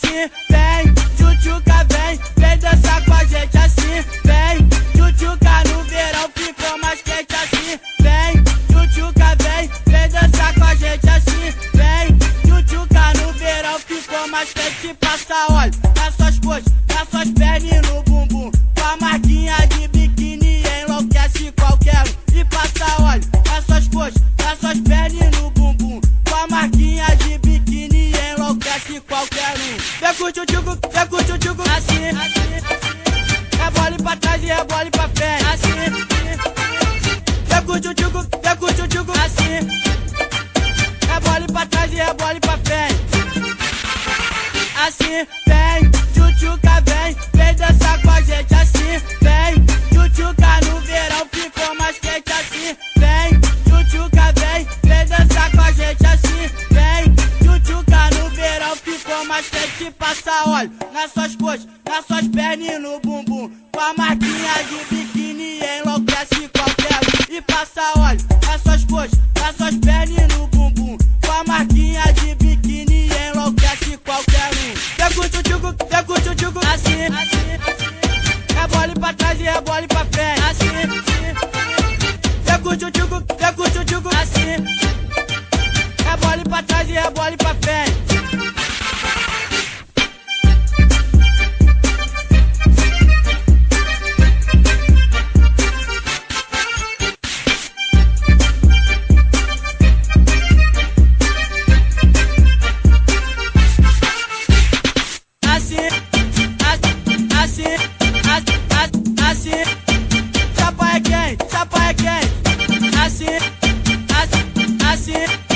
assim, vem, tchutchuca, vem dançar com a gente assim, vem, tchutchuca no verão ficou mais quente assim, vem, tchutchuca, vem dançar com a gente assim, vem, tchutchuca no verão ficou mais quente, passa óleo nas suas coxas, nas suas pernas e no bumbum, com a marquinha de biquíni enlouquece qualquer um, e passa óleo nas suas coxas, nas suas pernas e no bumbum, com a marquinha de biquíni enlouquece qualquer um. Vem com o tchutchuco, assim, rebole pra trás e rebole pra frente, assim. Vem com o tchutchuco, assim, rebole pra trás e rebole pra frente, assim. Vem, tchutchuca, vem dançar com a gente assim, vem, tchutchuca no verão ficou mais quente assim, vem, tchutchuca, vem dançar com a gente assim, vem, tchutchuca no verão ficou mais quente, passa óleo nas suas coxas, nas suas pernas e no bumbum, com a marquinha de biquíni enlouquece qualquer um, e passa óleo nas suas coxas, nas suas pernas e no bumbum, com a marquinha de biquíni enlouquece qualquer um. Vem com o tchutchuco, assim, rebole pra trás e rebole pra frente, assim. Vem com o tchutchuco, assim, rebole pra trás e rebole pra frente. Assim, chapa é quente, assim,